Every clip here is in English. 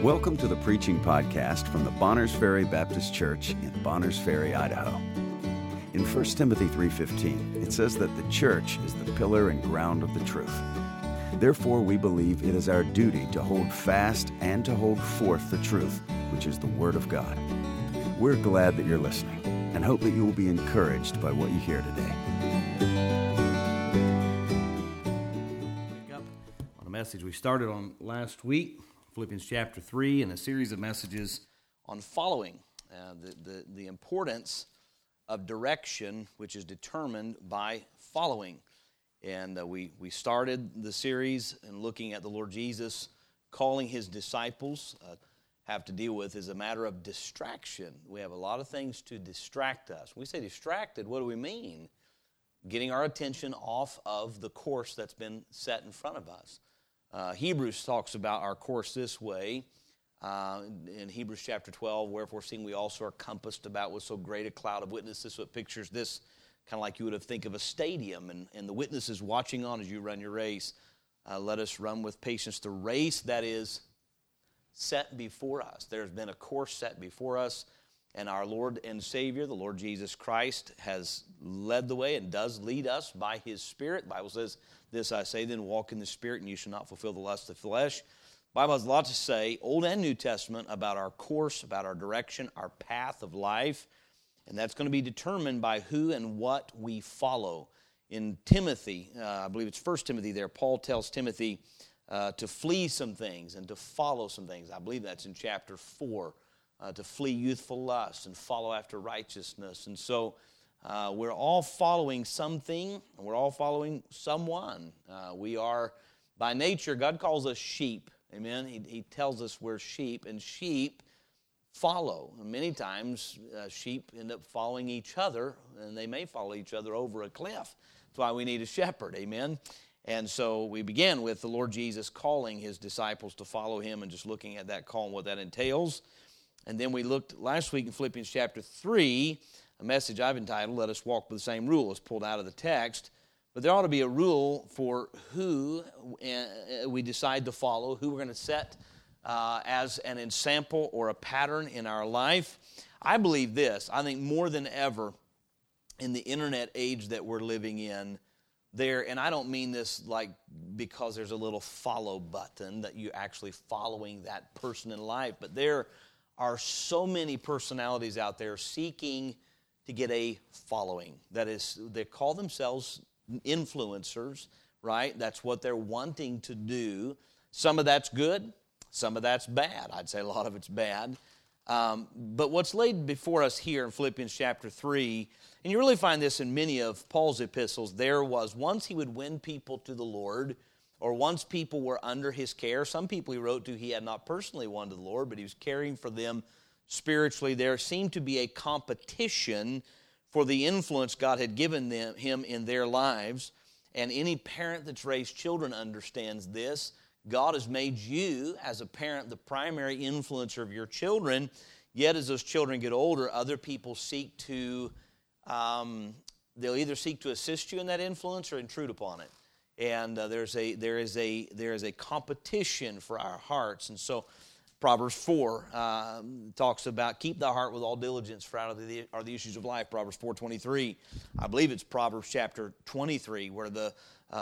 Welcome to the preaching podcast from the Bonners Ferry Baptist Church in Bonners Ferry, Idaho. In 1 Timothy 3:15, it says that the church is the pillar and ground of the truth. Therefore, we believe it is our duty to hold fast and to hold forth the truth, which is the Word of God. We're glad that you're listening and hope that you will be encouraged by what you hear today. Pick up on a message we started on last week, Philippians chapter 3, and a series of messages on following, the importance of direction, which is determined by following. And we started the series in looking at the Lord Jesus calling His disciples. Have to deal with is a matter of distraction. We have a lot of things to distract us. When we say distracted, what do we mean? Getting our attention off of the course that's been set in front of us. Hebrews talks about our course this way. In Hebrews chapter 12, wherefore seeing we also are compassed about with so great a cloud of witnesses. So it pictures this kind of like you would have think of a stadium and the witnesses watching on as you run your race. Let us run with patience the race that is set before us. There's been a course set before us, and our Lord and Savior, the Lord Jesus Christ, has led the way and does lead us by His Spirit. The Bible says, "This I say then, walk in the Spirit, and you shall not fulfill the lust of the flesh." The Bible has a lot to say, Old and New Testament, about our course, about our direction, our path of life, and that's going to be determined by who and what we follow. In Timothy, I believe it's 1 Timothy there, Paul tells Timothy to flee some things and to follow some things. I believe that's in chapter 4, to flee youthful lust and follow after righteousness. And so we're all following something, and we're all following someone. We are, by nature, God calls us sheep. Amen? He tells us we're sheep, and sheep follow. Many times, sheep end up following each other, and they may follow each other over a cliff. That's why we need a shepherd. Amen? And so we began with the Lord Jesus calling His disciples to follow Him and just looking at that call and what that entails. And then we looked last week in Philippians chapter 3, a message I've entitled, "Let Us Walk by the Same Rule." It's pulled out of the text. But there ought to be a rule for who we decide to follow, who we're going to set as an example or a pattern in our life. I believe this. I think more than ever in the internet age that we're living in, and I don't mean this like because there's a little follow button that you're actually following that person in life, but there are so many personalities out there seeking to get a following. That is, they call themselves influencers, right? That's what they're wanting to do. Some of that's good, some of that's bad. I'd say a lot of it's bad. But what's laid before us here in Philippians chapter 3, and you really find this in many of Paul's epistles, there was once he would win people to the Lord, or once people were under his care. Some people he wrote to, he had not personally won to the Lord, but he was caring for them spiritually. There seemed to be a competition for the influence God had given him in their lives. And any parent that's raised children understands this. God has made you, as a parent, the primary influencer of your children. Yet as those children get older, other people seek to, they'll either seek to assist you in that influence or intrude upon it. And there is a competition for our hearts. And so Proverbs 4 talks about keep thy heart with all diligence, for out of the are the issues of life. Proverbs 4:23. I believe it's Proverbs chapter 23 where the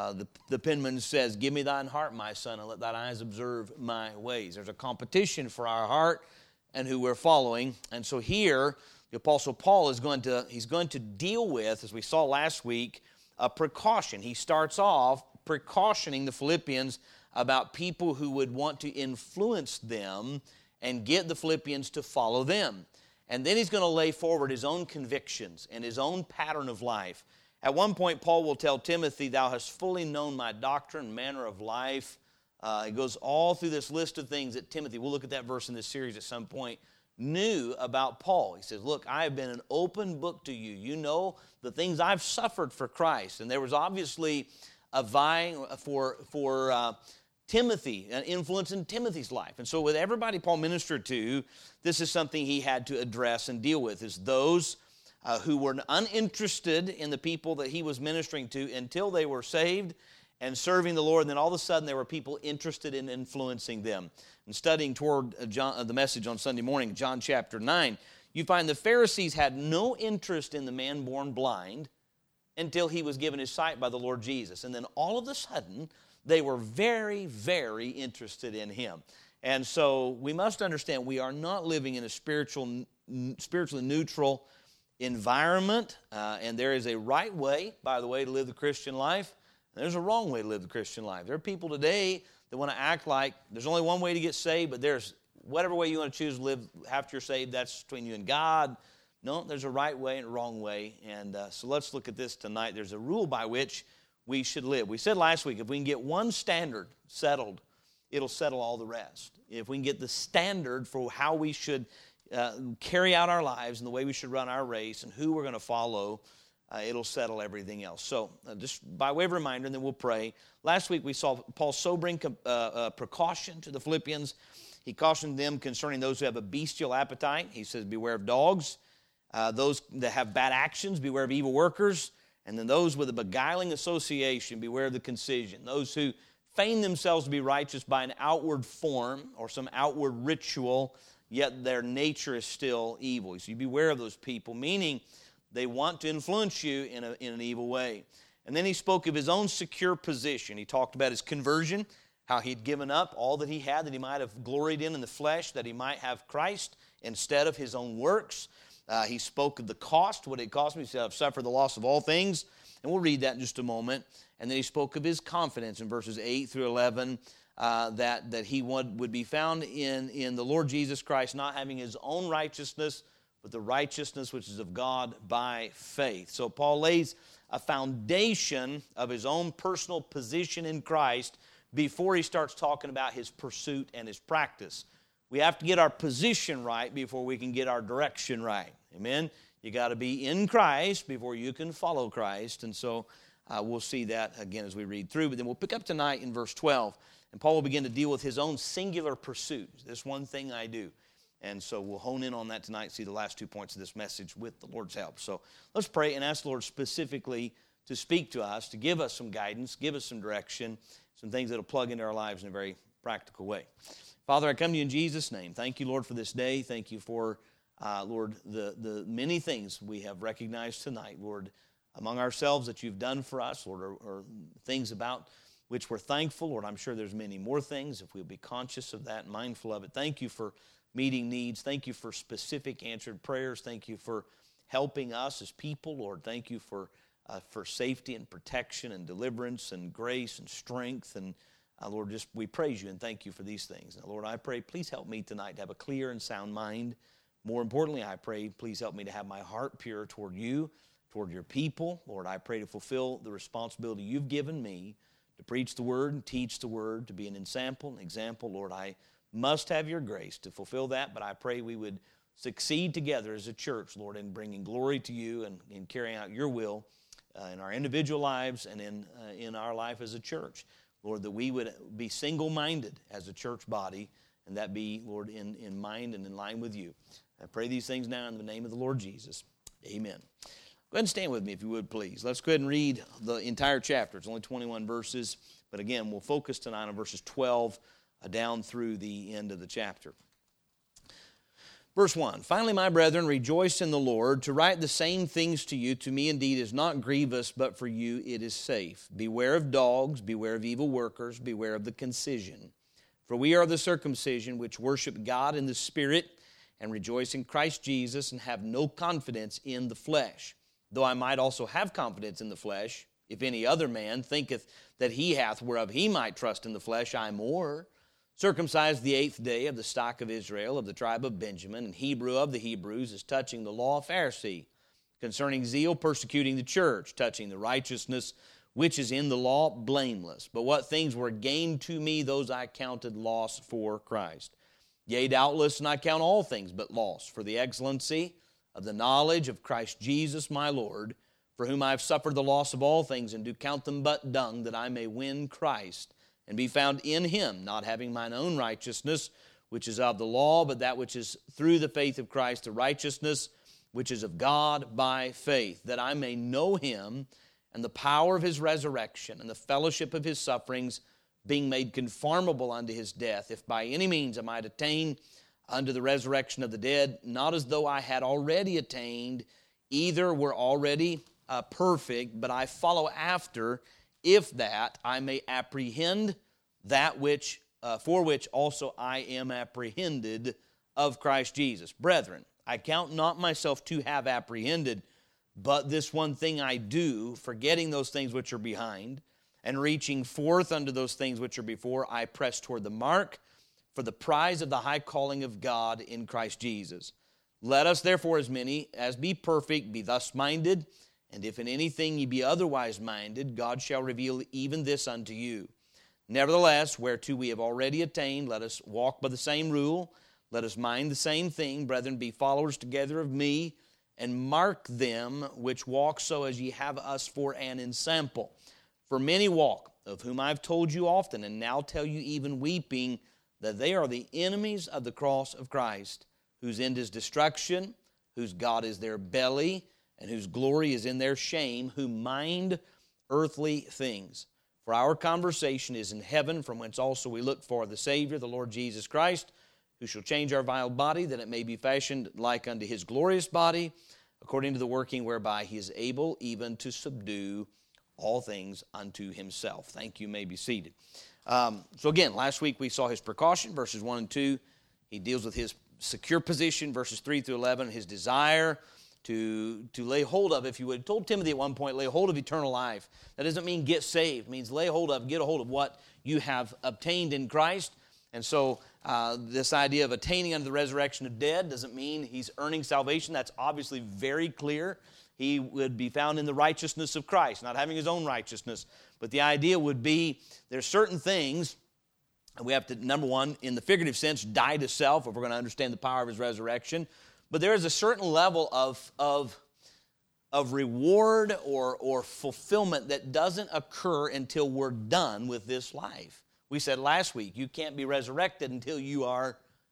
penman says, "Give me thine heart, my son, and let thine eyes observe my ways." There's a competition for our heart and who we're following. And so here, the Apostle Paul is going to deal with, as we saw last week, a precaution. He starts off precautioning the Philippians about people who would want to influence them and get the Philippians to follow them. And then he's going to lay forward his own convictions and his own pattern of life. At one point, Paul will tell Timothy, "Thou hast fully known my doctrine, manner of life." It goes all through this list of things that Timothy, we'll look at that verse in this series at some point, knew about Paul. He says, "Look, I have been an open book to you. You know the things I've suffered for Christ." And there was obviously a vying for Timothy, an influence in Timothy's life. And so with everybody Paul ministered to, this is something he had to address and deal with, is those who were uninterested in the people that he was ministering to until they were saved, and serving the Lord, and then all of a sudden there were people interested in influencing them. And studying toward the message on Sunday morning, John chapter 9, you find the Pharisees had no interest in the man born blind until he was given his sight by the Lord Jesus. And then all of a sudden, they were very, very interested in him. And so we must understand we are not living in a spiritually neutral environment, and there is a right way, by the way, to live the Christian life. There's a wrong way to live the Christian life. There are people today that want to act like there's only one way to get saved, but there's whatever way you want to choose to live after you're saved, that's between you and God. No, there's a right way and a wrong way. And so let's look at this tonight. There's a rule by which we should live. We said last week, if we can get one standard settled, it'll settle all the rest. If we can get the standard for how we should carry out our lives and the way we should run our race and who we're going to follow, it'll settle everything else. So just by way of reminder, and then we'll pray. Last week we saw Paul sobering precaution to the Philippians. He cautioned them concerning those who have a bestial appetite. He says, beware of dogs. Those that have bad actions, beware of evil workers. And then those with a beguiling association, beware of the concision. Those who feign themselves to be righteous by an outward form or some outward ritual, yet their nature is still evil. So you beware of those people, meaning they want to influence you in an evil way. And then he spoke of his own secure position. He talked about his conversion, how he'd given up all that he had, that he might have gloried in the flesh, that he might have Christ instead of his own works. He spoke of the cost, what it cost me. He said, I've suffered the loss of all things. And we'll read that in just a moment. And then he spoke of his confidence in verses 8 through 11, that he would be found in the Lord Jesus Christ, not having his own righteousness, but the righteousness which is of God by faith. So Paul lays a foundation of his own personal position in Christ before he starts talking about his pursuit and his practice. We have to get our position right before we can get our direction right. Amen? You got to be in Christ before you can follow Christ. And so we'll see that again as we read through. But then we'll pick up tonight in verse 12. And Paul will begin to deal with his own singular pursuit. This one thing I do. And so we'll hone in on that tonight, see the last 2 points of this message with the Lord's help. So let's pray and ask the Lord specifically to speak to us, to give us some guidance, give us some direction, some things that will plug into our lives in a very practical way. Father, I come to you in Jesus' name. Thank you, Lord, for this day. Thank you for, Lord, the many things we have recognized tonight, Lord, among ourselves that you've done for us, Lord, or things about which we're thankful. Lord, I'm sure there's many more things if we'll be conscious of that and mindful of it. Thank you for meeting needs. Thank you for specific answered prayers. Thank you for helping us as people. Lord, thank you for safety and protection and deliverance and grace and strength. And Lord, just we praise you and thank you for these things. And Lord, I pray, please help me tonight to have a clear and sound mind. More importantly, I pray, please help me to have my heart pure toward you, toward your people. Lord, I pray to fulfill the responsibility you've given me to preach the word and teach the word, to be an example. Lord, I must have your grace to fulfill that, but I pray we would succeed together as a church, Lord, in bringing glory to you and in carrying out your will in our individual lives and in our life as a church. Lord, that we would be single-minded as a church body, and that be, Lord, in mind and in line with you. I pray these things now in the name of the Lord Jesus. Amen. Go ahead and stand with me if you would, please. Let's go ahead and read the entire chapter. It's only 21 verses, but again, we'll focus tonight on verses 12 down through the end of the chapter. Verse 1, finally, my brethren, rejoice in the Lord. To write the same things to you, to me indeed is not grievous, but for you it is safe. Beware of dogs, beware of evil workers, beware of the concision. For we are the circumcision which worship God in the Spirit and rejoice in Christ Jesus and have no confidence in the flesh. Though I might also have confidence in the flesh, if any other man thinketh that he hath whereof he might trust in the flesh, I more. Circumcised the 8th day of the stock of Israel, of the tribe of Benjamin, and Hebrew of the Hebrews, as touching the law, Pharisee, concerning zeal, persecuting the church, touching the righteousness which is in the law, blameless. But what things were gained to me, those I counted loss for Christ. Yea, doubtless, and I count all things but loss, for the excellency of the knowledge of Christ Jesus my Lord, for whom I have suffered the loss of all things, and do count them but dung, that I may win Christ, and be found in him, not having mine own righteousness, which is of the law, but that which is through the faith of Christ, the righteousness which is of God by faith, that I may know him, and the power of his resurrection, and the fellowship of his sufferings, being made conformable unto his death, if by any means I might attain unto the resurrection of the dead, not as though I had already attained, either were already perfect, but I follow after, if that I may apprehend that which for which also I am apprehended of Christ Jesus. Brethren, I count not myself to have apprehended, but this one thing I do, forgetting those things which are behind, and reaching forth unto those things which are before, I press toward the mark for the prize of the high calling of God in Christ Jesus. Let us therefore, as many as be perfect, be thus minded, and if in anything ye be otherwise minded, God shall reveal even this unto you. Nevertheless, whereto we have already attained, let us walk by the same rule, let us mind the same thing. Brethren, be followers together of me, and mark them which walk so as ye have us for an ensample. For many walk, of whom I have told you often, and now tell you even weeping, that they are the enemies of the cross of Christ, whose end is destruction, whose God is their belly, and whose glory is in their shame, who mind earthly things. For our conversation is in heaven, from whence also we look for the Savior, the Lord Jesus Christ, who shall change our vile body, that it may be fashioned like unto his glorious body, according to the working whereby he is able even to subdue all things unto himself. Thank you. You may be seated. So again, last week we saw his precaution, verses 1 and 2. He deals with his secure position, verses 3 through 11, his desire to lay hold of, if you would. He told Timothy at one point, lay hold of eternal life. That doesn't mean get saved. It means lay hold of, get a hold of what you have obtained in Christ. And so this idea of attaining unto the resurrection of dead doesn't mean he's earning salvation. That's obviously very clear. He would be found in the righteousness of Christ, not having his own righteousness. But the idea would be there's certain things, and we have to, number one, in the figurative sense, die to self if we're going to understand the power of his resurrection. But there is a certain level of reward or fulfillment that doesn't occur until we're done with this life. We said last week, you can't be resurrected until you are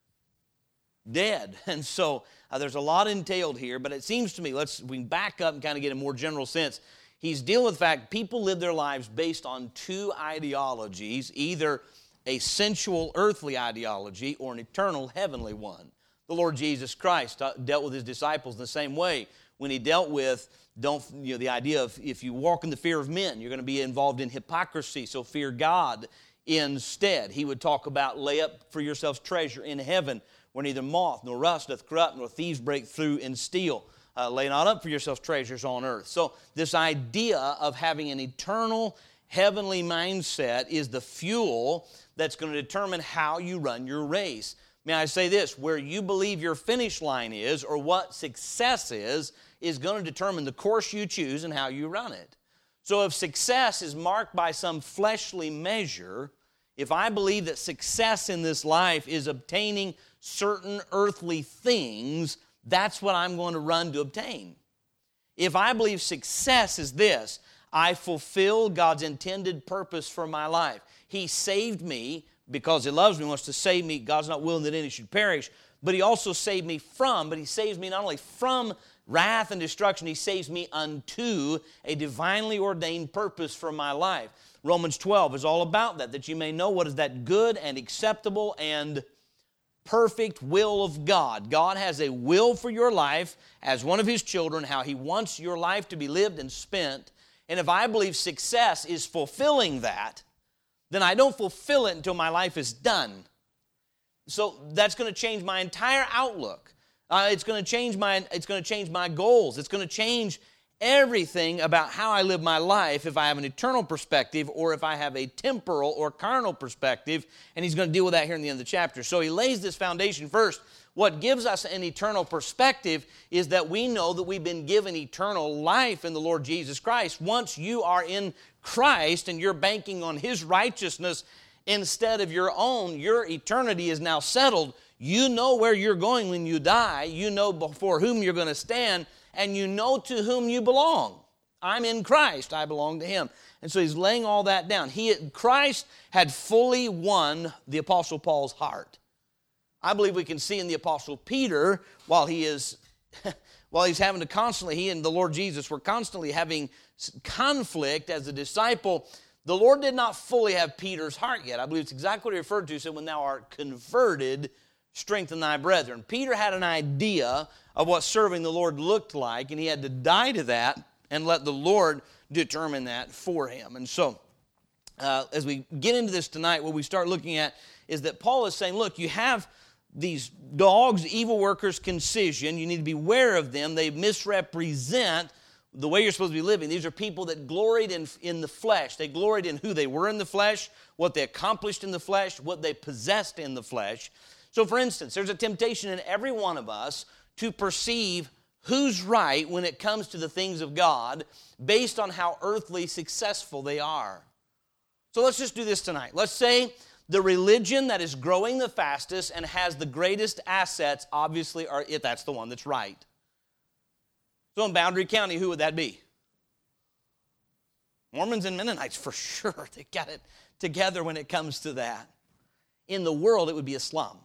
dead. And so there's a lot entailed here, but it seems to me, we can back up and kind of get a more general sense. He's dealing with the fact people live their lives based on two ideologies, either a sensual earthly ideology or an eternal heavenly one. The Lord Jesus Christ dealt with his disciples in the same way when he dealt with the idea of if you walk in the fear of men, you're going to be involved in hypocrisy, so fear God instead. He would talk about lay up for yourselves treasure in heaven, where neither moth nor rust doth corrupt, nor thieves break through and steal. Lay not up for yourselves treasures on earth. So this idea of having an eternal heavenly mindset is the fuel that's going to determine how you run your race. May I say this, where you believe your finish line is, or what success is going to determine the course you choose and how you run it. So if success is marked by some fleshly measure, if I believe that success in this life is obtaining certain earthly things, that's what I'm going to run to obtain. If I believe success is this, I fulfill God's intended purpose for my life. He saved me because he loves me, wants to save me. God's not willing that any should perish, but he also saved me but he saves me not only from wrath and destruction, he saves me unto a divinely ordained purpose for my life. Romans 12 is all about that you may know what is that good and acceptable and perfect will of God. God has a will for your life as one of his children, how he wants your life to be lived and spent. And if I believe success is fulfilling that, then I don't fulfill it until my life is done. So that's going to change my entire outlook. It's going to change my goals. It's going to change everything about how I live my life if I have an eternal perspective or if I have a temporal or carnal perspective. And he's going to deal with that here in the end of the chapter. So he lays this foundation first. What gives us an eternal perspective is that we know that we've been given eternal life in the Lord Jesus Christ. Once you are in Christ and you're banking on his righteousness instead of your own, your eternity is now settled. You know where you're going when you die. You know before whom you're going to stand, and you know to whom you belong. I'm in Christ. I belong to him. And so he's laying all that down. Christ had fully won the Apostle Paul's heart. I believe we can see in the Apostle Peter, while he is while he's having to constantly, he and the Lord Jesus were constantly having conflict as a disciple, the Lord did not fully have Peter's heart yet. I believe it's exactly what he referred to. He said, when thou art converted, strengthen thy brethren. Peter had an idea of what serving the Lord looked like, and he had to die to that and let the Lord determine that for him. And so, as we get into this tonight, what we start looking at is that Paul is saying, look, you have these dogs, evil workers, concision. You need to be aware of them. They misrepresent the way you're supposed to be living. These are people that gloried in the flesh. They gloried in who they were in the flesh, what they accomplished in the flesh, what they possessed in the flesh. So, for instance, there's a temptation in every one of us to perceive who's right when it comes to the things of God based on how earthly successful they are. So let's just do this tonight. Let's say the religion that is growing the fastest and has the greatest assets, obviously, that's the one that's right. So in Boundary County, who would that be? Mormons and Mennonites, for sure. They got it together when it comes to that. In the world, it would be Islam.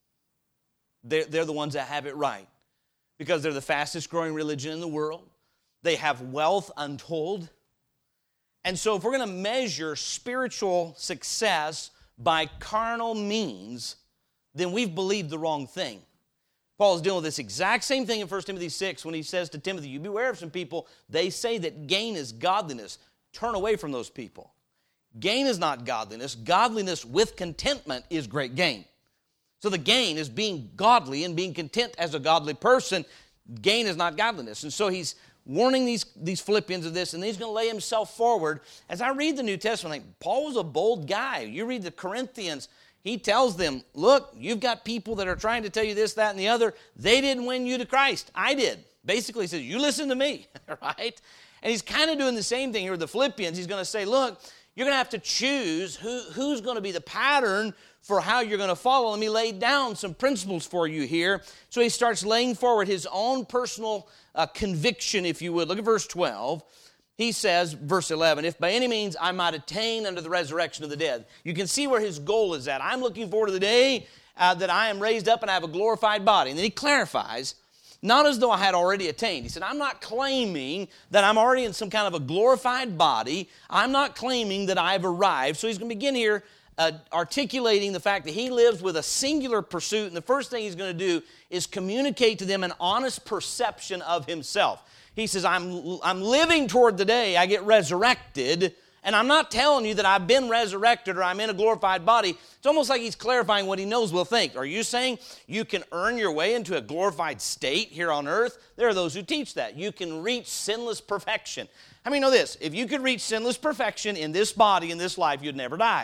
They're the ones that have it right because they're the fastest growing religion in the world. They have wealth untold. And so if we're going to measure spiritual success by carnal means, then we've believed the wrong thing. Paul is dealing with this exact same thing in 1 Timothy 6 when he says to Timothy, you beware of some people, they say that gain is godliness. Turn away from those people. Gain is not godliness. Godliness with contentment is great gain. So the gain is being godly and being content as a godly person. Gain is not godliness. And so he's warning these Philippians of this, and he's going to lay himself forward. As I read the New Testament, Paul was a bold guy. You read the Corinthians, he tells them, look, you've got people that are trying to tell you this, that, and the other. They didn't win you to Christ. I did. Basically, he says, you listen to me, right? And he's kind of doing the same thing here with the Philippians. He's going to say, look, you're going to have to choose who's going to be the pattern for how you're going to follow. Let me lay down some principles for you here. So he starts laying forward his own personal conviction, if you would. Look at verse 12. He says, verse 11, if by any means I might attain unto the resurrection of the dead. You can see where his goal is at. I'm looking forward to the day that I am raised up and I have a glorified body. And then he clarifies, not as though I had already attained. He said, I'm not claiming that I'm already in some kind of a glorified body. I'm not claiming that I've arrived. So he's going to begin here articulating the fact that he lives with a singular pursuit, and the first thing he's going to do is communicate to them an honest perception of himself. He says, I'm living toward the day I get resurrected, and I'm not telling you that I've been resurrected or I'm in a glorified body. It's almost like he's clarifying what he knows we'll think. Are you saying you can earn your way into a glorified state here on earth? There are those who teach that. You can reach sinless perfection. How many know this? If you could reach sinless perfection in this body, in this life, you'd never die.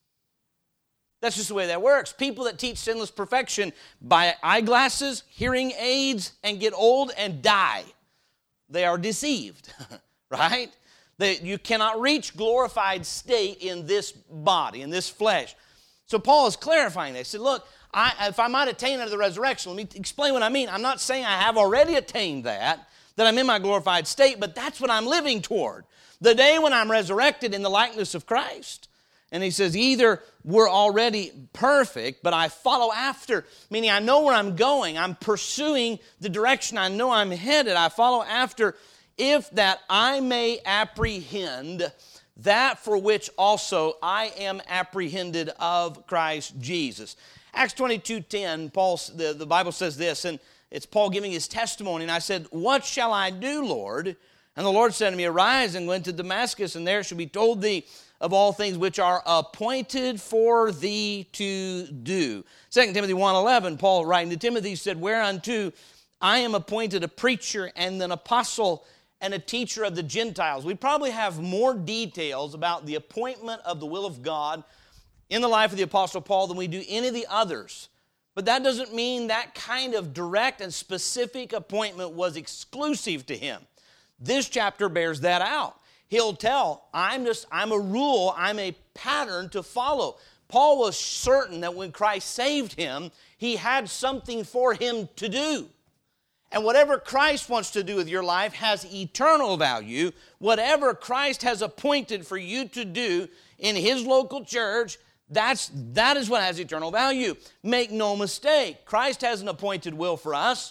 That's just the way that works. People that teach sinless perfection buy eyeglasses, hearing aids, and get old and die. They are deceived, right? You cannot reach glorified state in this body, in this flesh. So Paul is clarifying this. He said, look, if I might attain unto the resurrection, let me explain what I mean. I'm not saying I have already attained that I'm in my glorified state, but that's what I'm living toward. The day when I'm resurrected in the likeness of Christ. And he says, either we're already perfect, but I follow after, meaning I know where I'm going. I'm pursuing the direction I know I'm headed. I follow after, if that I may apprehend that for which also I am apprehended of Christ Jesus. Acts 22:10, the Bible says this, and it's Paul giving his testimony. And I said, what shall I do, Lord? And the Lord said to me, arise and go into Damascus, and there shall be told thee of all things which are appointed for thee to do. 2 Timothy 1:11, Paul writing to Timothy said, whereunto I am appointed a preacher and an apostle and a teacher of the Gentiles. We probably have more details about the appointment of the will of God in the life of the Apostle Paul than we do any of the others. But that doesn't mean that kind of direct and specific appointment was exclusive to him. This chapter bears that out. He'll tell, I'm a rule, I'm a pattern to follow. Paul was certain that when Christ saved him, he had something for him to do. And whatever Christ wants to do with your life has eternal value. Whatever Christ has appointed for you to do in his local church, that is what has eternal value. Make no mistake, Christ has an appointed will for us.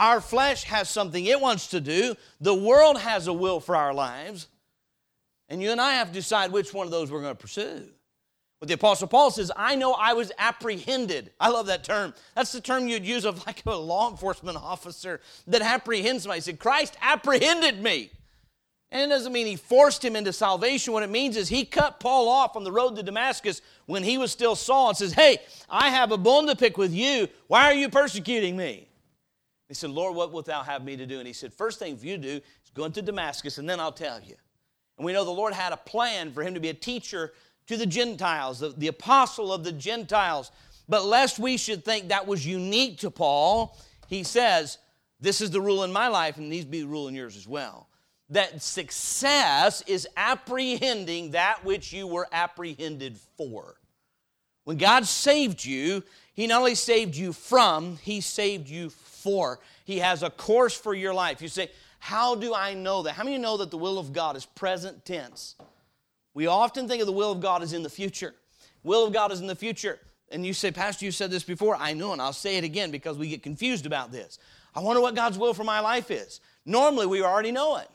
Our flesh has something it wants to do. The world has a will for our lives. And you and I have to decide which one of those we're going to pursue. But the Apostle Paul says, I know I was apprehended. I love that term. That's the term you'd use of like a law enforcement officer that apprehends somebody. He said, Christ apprehended me. And it doesn't mean he forced him into salvation. What it means is he cut Paul off on the road to Damascus when he was still Saul and says, hey, I have a bone to pick with you. Why are you persecuting me? He said, Lord, what wilt thou have me to do? And he said, first thing for you to do is go into Damascus, and then I'll tell you. And we know the Lord had a plan for him to be a teacher to the Gentiles, the apostle of the Gentiles. But lest we should think that was unique to Paul, he says, this is the rule in my life, and needs to be the rule in yours as well. That success is apprehending that which you were apprehended for. When God saved you, He not only saved you from, He saved you for. He has a course for your life. You say, how do I know that? How many of you know that the will of God is present tense? We often think of the will of God as in the future. Will of God is in the future. And you say, Pastor, you said this before. I know, and I'll say it again because we get confused about this. I wonder what God's will for my life is. Normally, we already know it.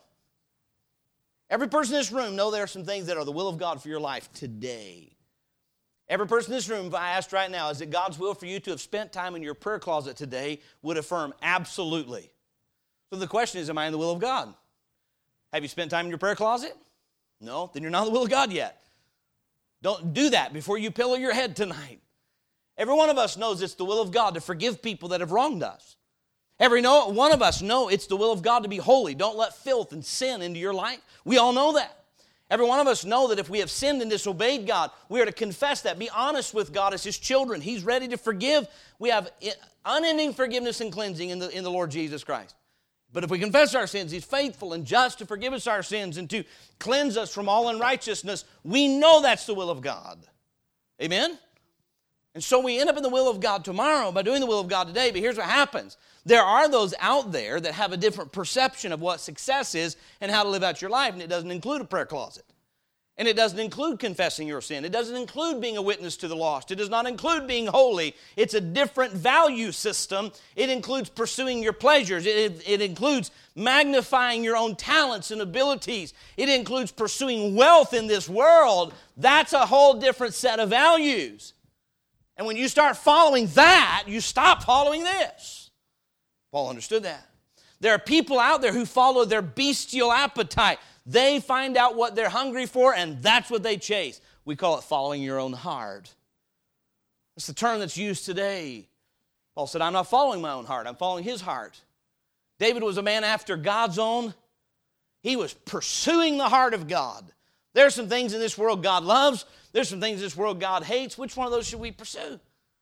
Every person in this room knows there are some things that are the will of God for your life today. Every person in this room, if I asked right now, is it God's will for you to have spent time in your prayer closet today, would affirm absolutely. So the question is, am I in the will of God? Have you spent time in your prayer closet? No, then you're not in the will of God yet. Don't do that before you pillow your head tonight. Every one of us knows it's the will of God to forgive people that have wronged us. Every one of us know it's the will of God to be holy. Don't let filth and sin into your life. We all know that. Every one of us know that if we have sinned and disobeyed God, we are to confess that. Be honest with God as His children. He's ready to forgive. We have unending forgiveness and cleansing in the Lord Jesus Christ. But if we confess our sins, He's faithful and just to forgive us our sins and to cleanse us from all unrighteousness. We know that's the will of God. Amen? And so we end up in the will of God tomorrow by doing the will of God today. But here's what happens. There are those out there that have a different perception of what success is and how to live out your life, and it doesn't include a prayer closet. And it doesn't include confessing your sin. It doesn't include being a witness to the lost. It does not include being holy. It's a different value system. It includes pursuing your pleasures. It includes magnifying your own talents and abilities. It includes pursuing wealth in this world. That's a whole different set of values. And when you start following that, you stop following this. Paul understood that. There are people out there who follow their bestial appetite. They find out what they're hungry for, and that's what they chase. We call it following your own heart. It's the term that's used today. Paul said, I'm not following my own heart. I'm following his heart. David was a man after God's own. He was pursuing the heart of God. There's some things in this world God loves. There's some things in this world God hates. Which one of those should we pursue?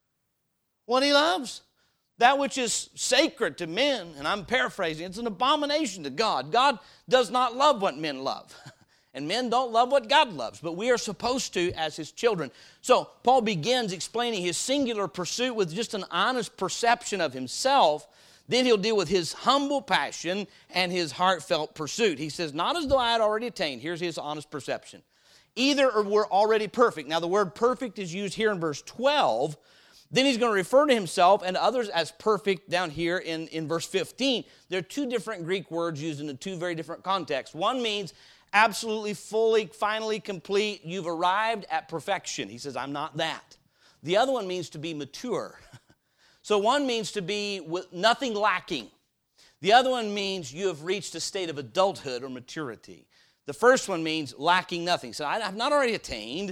What He loves. That which is sacred to men, and I'm paraphrasing, it's an abomination to God. God does not love what men love. And men don't love what God loves, but we are supposed to as His children. So Paul begins explaining his singular pursuit with just an honest perception of himself. Then he'll deal with his humble passion and his heartfelt pursuit. He says, not as though I had already attained. Here's his honest perception. Either we're already perfect. Now the word perfect is used here in verse 12. Then he's going to refer to himself and others as perfect down here in verse 15. There are two different Greek words used in two very different contexts. One means absolutely, fully, finally, complete. You've arrived at perfection. He says, I'm not that. The other one means to be mature. So one means to be with nothing lacking. The other one means you have reached a state of adulthood or maturity. The first one means lacking nothing. So I have not already attained.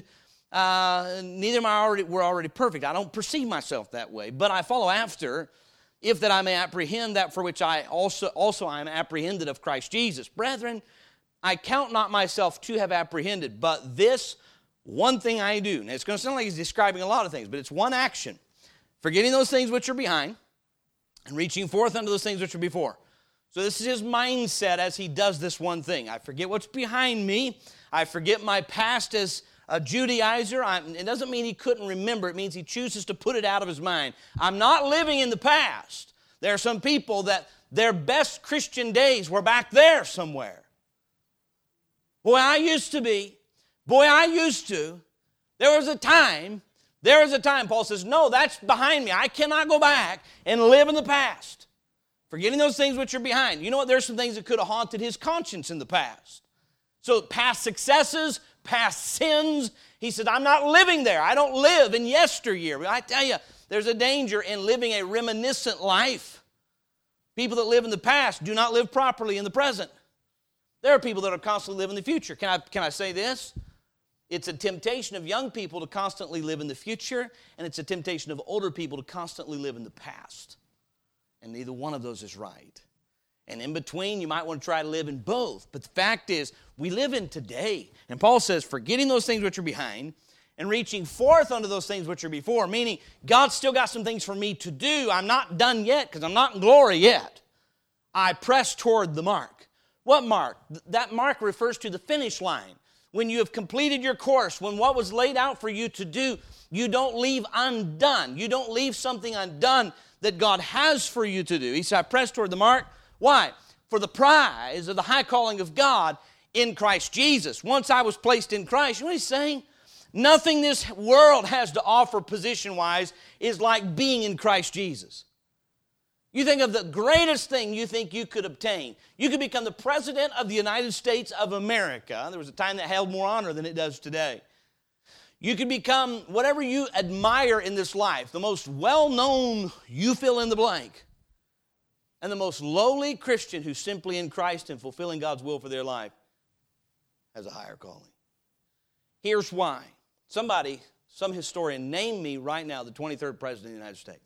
Neither am I we're already perfect. I don't perceive myself that way, but I follow after, if that I may apprehend that for which I also I am apprehended of Christ Jesus. Brethren, I count not myself to have apprehended, but this one thing I do. Now it's going to sound like he's describing a lot of things, but it's one action. Forgetting those things which are behind, and reaching forth unto those things which are before. So this is his mindset as he does this one thing. I forget what's behind me. I forget my past as a Judaizer. It doesn't mean he couldn't remember. It means he chooses to put it out of his mind. I'm not living in the past. There are some people that their best Christian days were back there somewhere. Boy, I used to be. Boy, I used to. There was a time, Paul says, no, that's behind me. I cannot go back and live in the past. Forgetting those things which are behind. You know what? There's some things that could have haunted his conscience in the past. So past successes, past sins. He said, I'm not living there. I don't live in yesteryear. But I tell you, there's a danger in living a reminiscent life. People that live in the past do not live properly in the present. There are people that are constantly living in the future. Can I say this? It's a temptation of young people to constantly live in the future, and it's a temptation of older people to constantly live in the past. And neither one of those is right. And in between, you might want to try to live in both. But the fact is, we live in today. And Paul says, forgetting those things which are behind and reaching forth unto those things which are before, meaning God's still got some things for me to do. I'm not done yet because I'm not in glory yet. I press toward the mark. What mark? That mark refers to the finish line. When you have completed your course, when what was laid out for you to do, you don't leave undone. You don't leave something undone that God has for you to do. He said, I press toward the mark. Why? For the prize of the high calling of God in Christ Jesus. Once I was placed in Christ, you know what he's saying? Nothing this world has to offer position-wise is like being in Christ Jesus. You think of the greatest thing you think you could obtain. You could become the President of the United States of America. There was a time that held more honor than it does today. You could become whatever you admire in this life, the most well-known you fill in the blank, and the most lowly Christian who's simply in Christ and fulfilling God's will for their life has a higher calling. Here's why. Some historian, name me right now the 23rd President of the United States.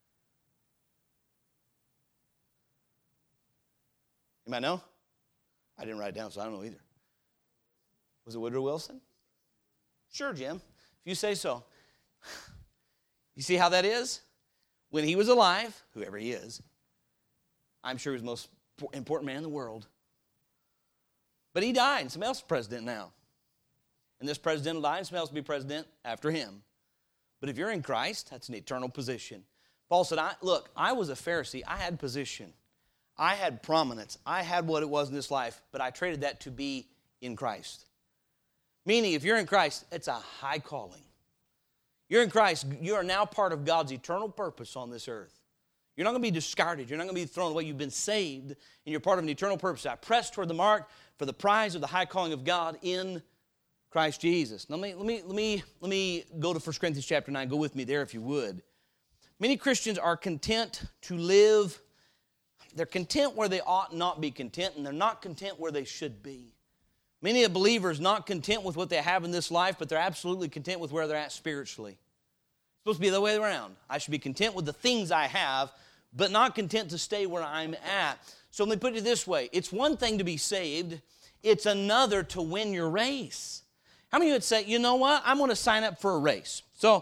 Anybody know? I didn't write it down, so I don't know either. Was it Woodrow Wilson? Sure, Jim, if you say so. You see how that is? When he was alive, whoever he is, I'm sure he was the most important man in the world. But he died, and somebody else is president now. And this president will die, and somebody else will be president after him. But if you're in Christ, that's an eternal position. Paul said, I was a Pharisee. I had position. I had prominence. I had what it was in this life, but I traded that to be in Christ. Meaning, if you're in Christ, it's a high calling. You're in Christ, you are now part of God's eternal purpose on this earth. You're not going to be discarded. You're not going to be thrown away. You've been saved, and you're part of an eternal purpose. I press toward the mark for the prize of the high calling of God in Christ Jesus. Now, let me go to 1 Corinthians chapter 9. Go with me there if you would. Many Christians are content to live. They're content where they ought not be content, and they're not content where they should be. Many a believer is not content with what they have in this life, but they're absolutely content with where they're at spiritually. It's supposed to be the other way around. I should be content with the things I have, but not content to stay where I'm at. So let me put it this way. It's one thing to be saved. It's another to win your race. How many of you would say, you know what? I'm going to sign up for a race. So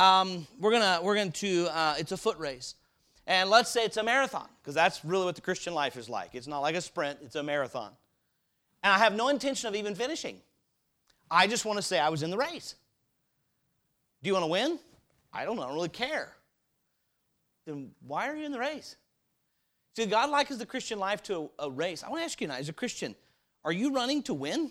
it's a foot race. And let's say it's a marathon, because that's really what the Christian life is like. It's not like a sprint. It's a marathon. And I have no intention of even finishing. I just want to say I was in the race. Do you want to win? I don't know. I don't really care. Then why are you in the race? See, God likens the Christian life to a race. I want to ask you now, as a Christian, are you running to win?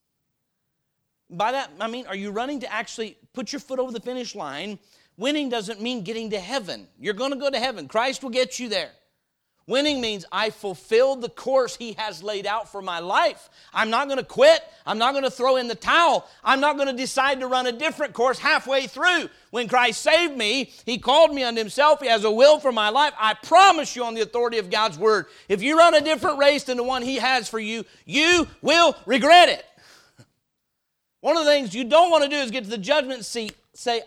By that, I mean, are you running to actually put your foot over the finish line? Winning doesn't mean getting to heaven. You're going to go to heaven. Christ will get you there. Winning means I fulfilled the course He has laid out for my life. I'm not going to quit. I'm not going to throw in the towel. I'm not going to decide to run a different course halfway through. When Christ saved me, He called me unto Himself. He has a will for my life. I promise you on the authority of God's Word, if you run a different race than the one He has for you, you will regret it. One of the things you don't want to do is get to the judgment seat, say,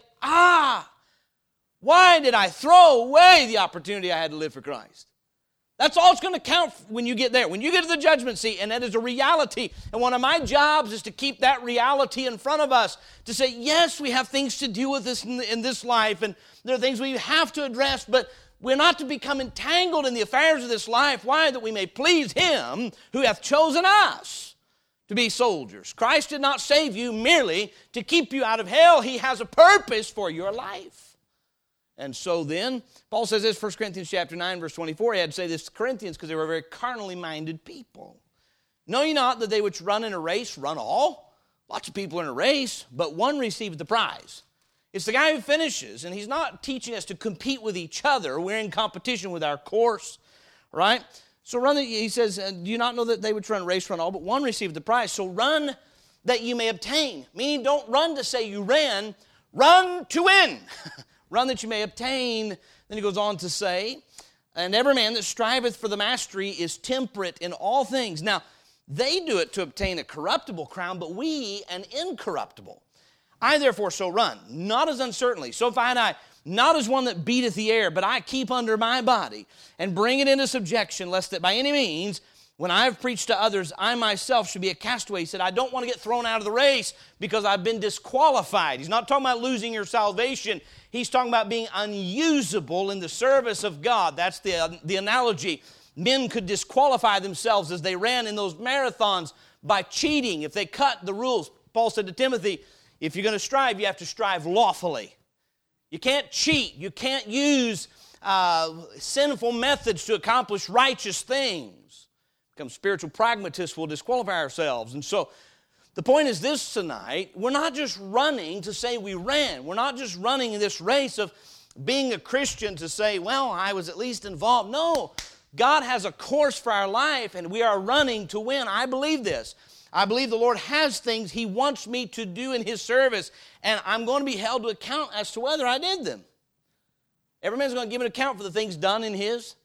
why did I throw away the opportunity I had to live for Christ? That's all it's going to count when you get there. When you get to the judgment seat, and that is a reality. And one of my jobs is to keep that reality in front of us. To say, yes, we have things to deal with in this life, and there are things we have to address, but we're not to become entangled in the affairs of this life. Why? That we may please Him who hath chosen us to be soldiers. Christ did not save you merely to keep you out of hell. He has a purpose for your life. And so then, Paul says this, 1 Corinthians chapter 9, verse 24. He had to say this to Corinthians because they were very carnally minded people. Know ye not that they which run in a race run all? Lots of people in a race, but one receiveth the prize. It's the guy who finishes, and he's not teaching us to compete with each other. We're in competition with our course right? So run, he says, do you not know that they which run a race run all, but one received the prize? So run that you may obtain. Meaning don't run to say you ran, run to win. Run that you may obtain. Then he goes on to say, and every man that striveth for the mastery is temperate in all things. Now, they do it to obtain a corruptible crown, but we an incorruptible. I therefore so run, not as uncertainly, so fight I, not as one that beateth the air, but I keep under my body, and bring it into subjection, lest that by any means, when I have preached to others, I myself should be a castaway. He said, I don't want to get thrown out of the race because I've been disqualified. He's not talking about losing your salvation. He's talking about being unusable in the service of God. That's the analogy. Men could disqualify themselves as they ran in those marathons by cheating. If they cut the rules, Paul said to Timothy, if you're going to strive, you have to strive lawfully. You can't cheat. You can't use sinful methods to accomplish righteous things. Become spiritual pragmatists will disqualify ourselves. And so the point is this tonight, we're not just running to say we ran. We're not just running in this race of being a Christian to say, well, I was at least involved. No, God has a course for our life, and we are running to win. I believe this. I believe the Lord has things He wants me to do in His service, and I'm going to be held to account as to whether I did them. Every man's going to give an account for the things done in his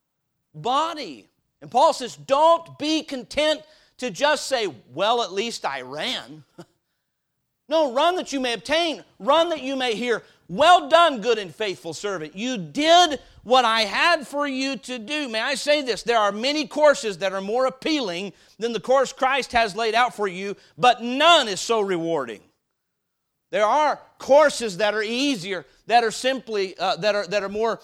body. And Paul says, don't be content to just say, well, at least I ran. No, run that you may obtain. Run that you may hear, well done, good and faithful servant. You did what I had for you to do. May I say this? There are many courses that are more appealing than the course Christ has laid out for you, but none is so rewarding. There are courses that are easier, that are simply, that are more,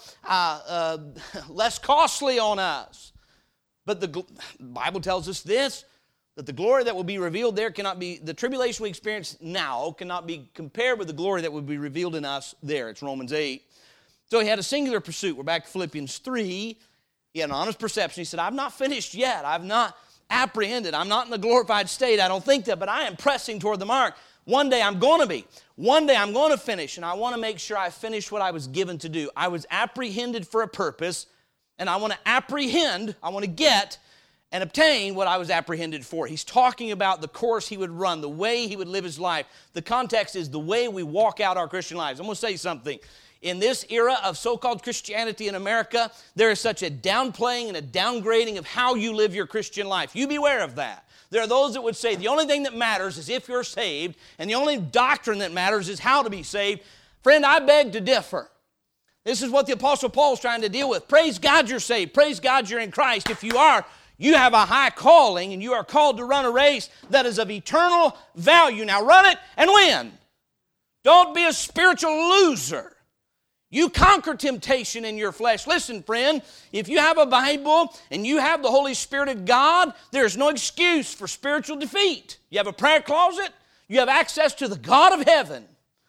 less costly on us. But the Bible tells us this, that the glory that will be revealed there cannot be, the tribulation we experience now cannot be compared with the glory that will be revealed in us there. It's Romans 8. So he had a singular pursuit. We're back to Philippians 3. He had an honest perception. He said, I've not finished yet. I've not apprehended. I'm not in the glorified state. I don't think that, but I am pressing toward the mark. One day I'm going to be. One day I'm going to finish, and I want to make sure I finish what I was given to do. I was apprehended for a purpose, and I want to apprehend, I want to get and obtain what I was apprehended for. He's talking about the course he would run, the way he would live his life. The context is the way we walk out our Christian lives. I'm going to say something. In this era of so-called Christianity in America, there is such a downplaying and a downgrading of how you live your Christian life. You beware of that. There are those that would say the only thing that matters is if you're saved, and the only doctrine that matters is how to be saved. Friend, I beg to differ. This is what the Apostle Paul is trying to deal with. Praise God you're saved. Praise God you're in Christ. If you are, you have a high calling, and you are called to run a race that is of eternal value. Now run it and win. Don't be a spiritual loser. You conquer temptation in your flesh. Listen, friend, if you have a Bible and you have the Holy Spirit of God, there's no excuse for spiritual defeat. You have a prayer closet. You have access to the God of heaven.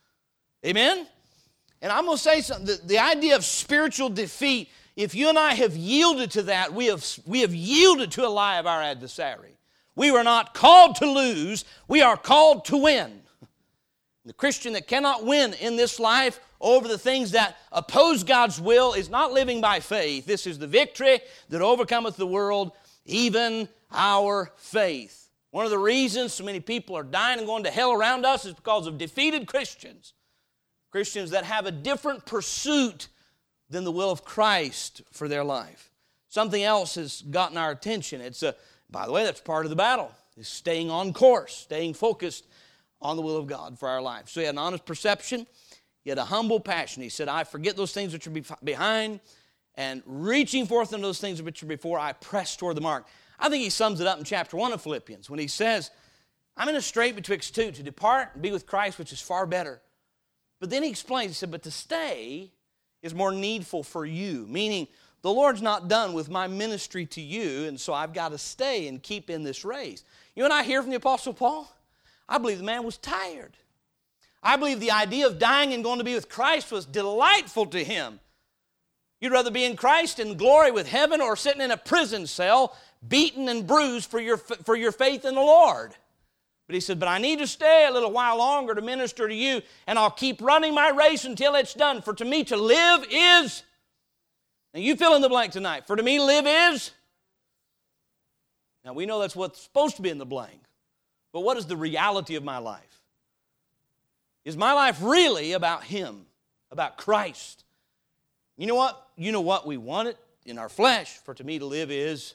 Amen? And I'm going to say something. The idea of spiritual defeat, if you and I have yielded to that, we have yielded to a lie of our adversary. We were not called to lose. We are called to win. The Christian that cannot win in this life over the things that oppose God's will is not living by faith. This is the victory that overcometh the world, even our faith. One of the reasons so many people are dying and going to hell around us is because of defeated Christians. Christians that have a different pursuit than the will of Christ for their life. Something else has gotten our attention. By the way, that's part of the battle, is staying on course, staying focused on the will of God for our life. So he had an honest perception. He had a humble passion. He said, I forget those things which are behind, and reaching forth into those things which are before, I press toward the mark. I think he sums it up in chapter 1 of Philippians when he says, I'm in a strait betwixt two, to depart and be with Christ, which is far better. But then he explains, he said, but to stay is more needful for you, meaning the Lord's not done with my ministry to you, and so I've got to stay and keep in this race. You know what I hear from the Apostle Paul? I believe the man was tired. I believe the idea of dying and going to be with Christ was delightful to him. You'd rather be in Christ in glory with heaven or sitting in a prison cell, beaten and bruised for your faith in the Lord. But he said, but I need to stay a little while longer to minister to you, and I'll keep running my race until it's done. For to me to live is Now you fill in the blank tonight. For to me to live is... Now we know that's what's supposed to be in the blank. But what is the reality of my life? Is my life really about Him, about Christ? You know what? You know what we want it in our flesh. For to me to live is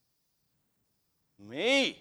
me.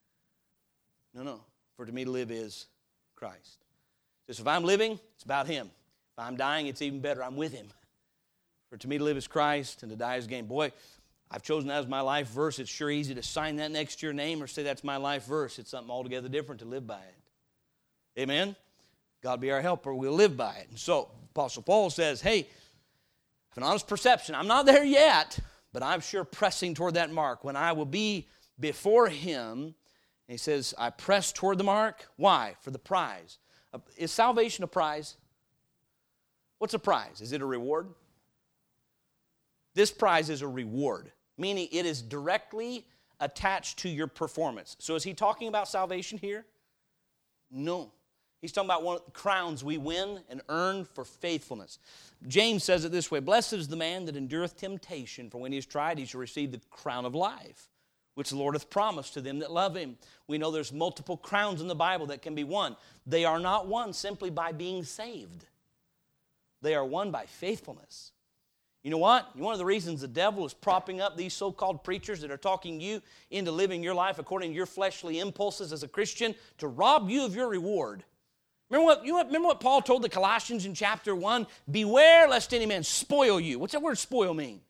No. For to me to live is Christ. So if I'm living, it's about Him. If I'm dying, it's even better. I'm with Him. For to me to live is Christ and to die is gain. Boy, I've chosen that as my life verse. It's sure easy to sign that next to your name or say that's my life verse. It's something altogether different to live by it. Amen? God be our helper. We'll live by it. And so, Apostle Paul says, hey, have an honest perception. I'm not there yet, but I'm sure pressing toward that mark when I will be before Him. And he says, I press toward the mark. Why? For the prize. Is salvation a prize? What's a prize? Is it a reward? This prize is a reward, meaning it is directly attached to your performance. So is he talking about salvation here? No. He's talking about one of the crowns we win and earn for faithfulness. James says it this way, blessed is the man that endureth temptation, for when he is tried, he shall receive the crown of life, which the Lord hath promised to them that love Him. We know there's multiple crowns in the Bible that can be won. They are not won simply by being saved. They are won by faithfulness. You know what? One of the reasons the devil is propping up these so-called preachers that are talking you into living your life according to your fleshly impulses as a Christian to rob you of your reward. Remember what Paul told the Colossians in chapter 1? Beware lest any man spoil you. What's that word spoil mean?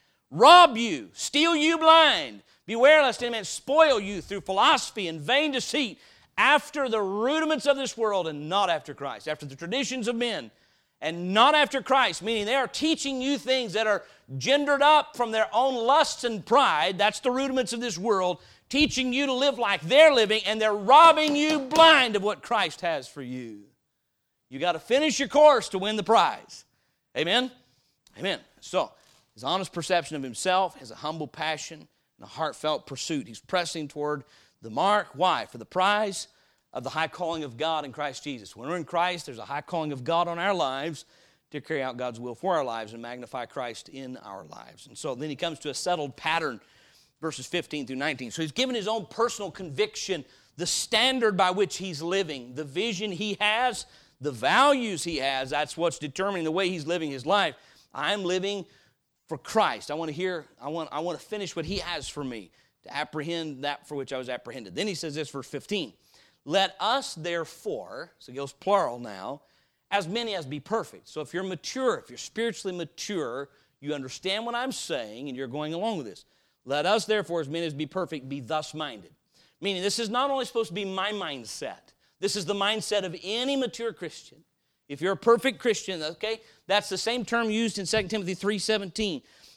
Rob you, steal you blind. Beware lest any man spoil you through philosophy and vain deceit after the rudiments of this world and not after Christ, after the traditions of men and not after Christ, meaning they are teaching you things that are gendered up from their own lusts and pride. That's the rudiments of this world, teaching you to live like they're living, and they're robbing you blind of what Christ has for you. You got to finish your course to win the prize. Amen? Amen. So, his honest perception of himself has a humble passion and a heartfelt pursuit. He's pressing toward the mark. Why? For the prize of the high calling of God in Christ Jesus. When we're in Christ, there's a high calling of God on our lives to carry out God's will for our lives and magnify Christ in our lives. And so then he comes to a settled pattern, verses 15 through 19. So he's given his own personal conviction, the standard by which he's living, the vision he has, the values he has. That's what's determining the way he's living his life. I'm living for Christ. I want to finish what he has for me, to apprehend that for which I was apprehended. Then he says this, verse 15. Let us therefore, so it goes plural now, as many as be perfect. So if you're mature, if you're spiritually mature, you understand what I'm saying and you're going along with this. Let us therefore, as many as be perfect, be thus minded. Meaning this is not only supposed to be my mindset. This is the mindset of any mature Christian. If you're a perfect Christian, okay, that's the same term used in 2 Timothy 3:17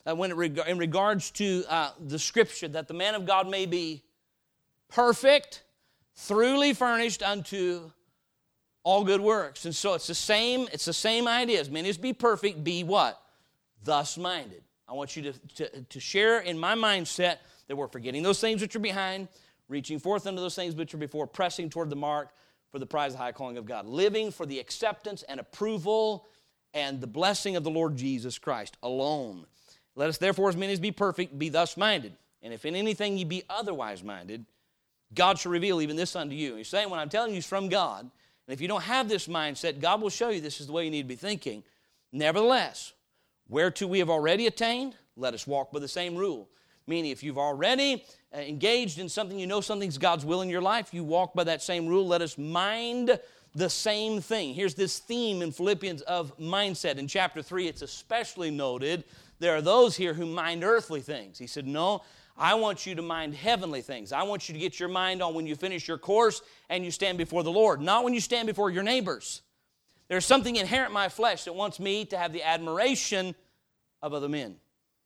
in regards to the Scripture, that the man of God may be perfect, thoroughly furnished unto all good works. And so it's the same idea. As many as be perfect, be what? Thus minded. I want you to share in my mindset that we're forgetting those things which are behind, reaching forth unto those things which are before, pressing toward the mark for the prize of the high calling of God, living for the acceptance and approval and the blessing of the Lord Jesus Christ alone. Let us therefore, as many as be perfect, be thus minded. And if in anything ye be otherwise minded, God shall reveal even this unto you. And he's saying, when I'm telling you it's from God, and if you don't have this mindset, God will show you this is the way you need to be thinking. Nevertheless, whereto we have already attained, let us walk by the same rule. Meaning, if you've already engaged in something, you know something's God's will in your life, you walk by that same rule. Let us mind the same thing. Here's this theme in Philippians of mindset. In chapter 3, it's especially noted. There are those here who mind earthly things. He said, no, I want you to mind heavenly things. I want you to get your mind on when you finish your course and you stand before the Lord, not when you stand before your neighbors. There's something inherent in my flesh that wants me to have the admiration of other men.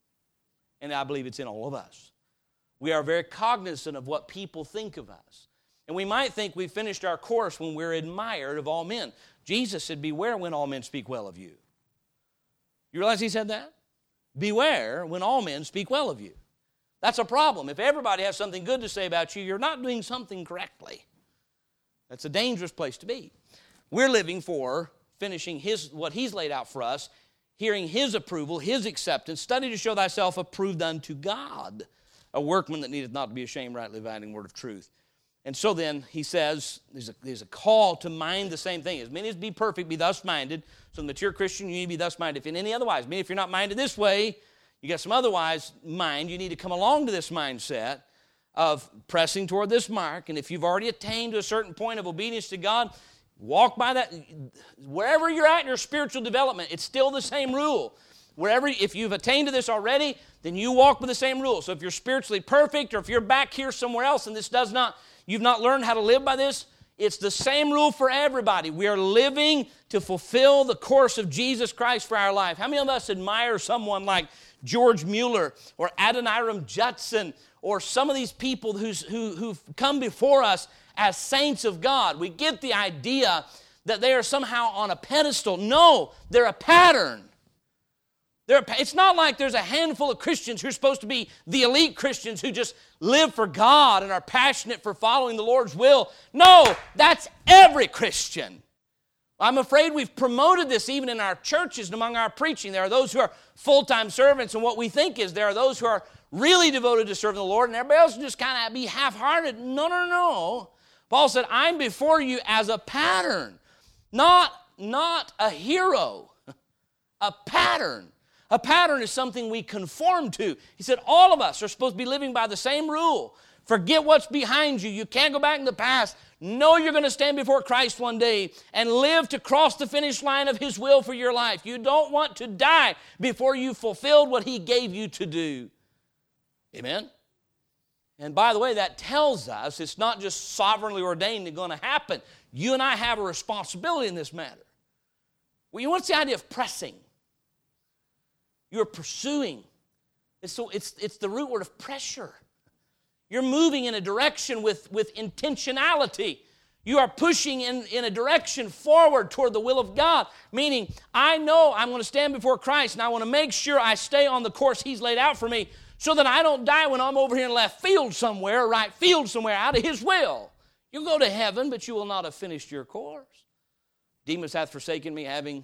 And I believe it's in all of us. We are very cognizant of what people think of us. And we might think we finished our course when we're admired of all men. Jesus said, beware when all men speak well of you. You realize he said that? Beware when all men speak well of you. That's a problem. If everybody has something good to say about you, you're not doing something correctly. That's a dangerous place to be. We're living for finishing what he's laid out for us, hearing His approval, His acceptance. Study to show thyself approved unto God, a workman that needeth not to be ashamed, rightly dividing the word of truth. And so then he says, there's a call to mind the same thing. As many as be perfect, be thus minded. So that you're a Christian, you need to be thus minded. If in any otherwise, I mean, if you're not minded this way, you got some otherwise mind, you need to come along to this mindset of pressing toward this mark. And if you've already attained to a certain point of obedience to God, walk by that. Wherever you're at in your spiritual development, it's still the same rule. If you've attained to this already, then you walk with the same rule. So if you're spiritually perfect, or if you're back here somewhere else and you've not learned how to live by this, it's the same rule for everybody. We are living to fulfill the course of Jesus Christ for our life. How many of us admire someone like George Mueller or Adoniram Judson or some of these people who've come before us as saints of God? We get the idea that they are somehow on a pedestal. No, they're a pattern. It's not like there's a handful of Christians who are supposed to be the elite Christians who just live for God and are passionate for following the Lord's will. No, that's every Christian. I'm afraid we've promoted this even in our churches and among our preaching. There are those who are full-time servants, and what we think is there are those who are really devoted to serving the Lord, and everybody else will just kind of be half-hearted. No. Paul said, I'm before you as a pattern, not a hero, a pattern. A pattern is something we conform to. He said all of us are supposed to be living by the same rule. Forget what's behind you. You can't go back in the past. Know you're going to stand before Christ one day and live to cross the finish line of His will for your life. You don't want to die before you've fulfilled what He gave you to do. Amen? And by the way, that tells us it's not just sovereignly ordained and going to happen. You and I have a responsibility in this matter. Well, what's the idea of pressing? You're pursuing. It's the root word of pressure. You're moving in a direction with intentionality. You are pushing in a direction forward toward the will of God, meaning I know I'm going to stand before Christ and I want to make sure I stay on the course He's laid out for me so that I don't die when I'm over here in left field somewhere, right field somewhere, out of His will. You'll go to heaven, but you will not have finished your course. Demas hath forsaken me, having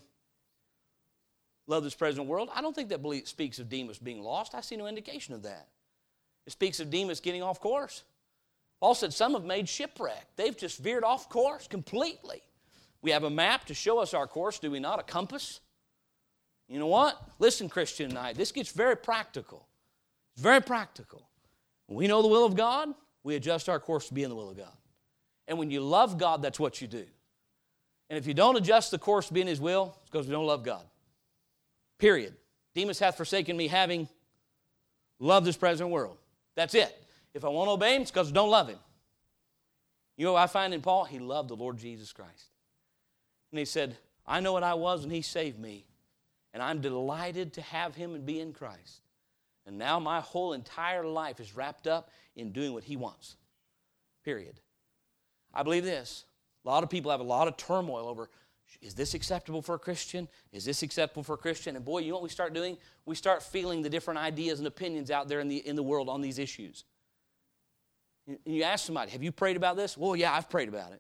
loved this present world. I don't think that speaks of Demas being lost. I see no indication of that. It speaks of Demas getting off course. Paul said some have made shipwreck. They've just veered off course completely. We have a map to show us our course, do we not? A compass. You know what? Listen, Christian tonight, this gets very practical. It's very practical. When we know the will of God, we adjust our course to be in the will of God. And when you love God, that's what you do. And if you don't adjust the course to be in His will, it's because we don't love God. Period. Demas hath forsaken me, having loved this present world. That's it. If I won't obey Him, it's because I don't love Him. You know what I find in Paul? He loved the Lord Jesus Christ. And he said, I know what I was when He saved me, and I'm delighted to have Him and be in Christ. And now my whole entire life is wrapped up in doing what He wants. Period. I believe this. A lot of people have a lot of turmoil over, is this acceptable for a Christian? Is this acceptable for a Christian? And boy, you know what we start doing? We start feeling the different ideas and opinions out there in the world on these issues. And you ask somebody, have you prayed about this? Well, yeah, I've prayed about it.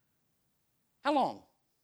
How long?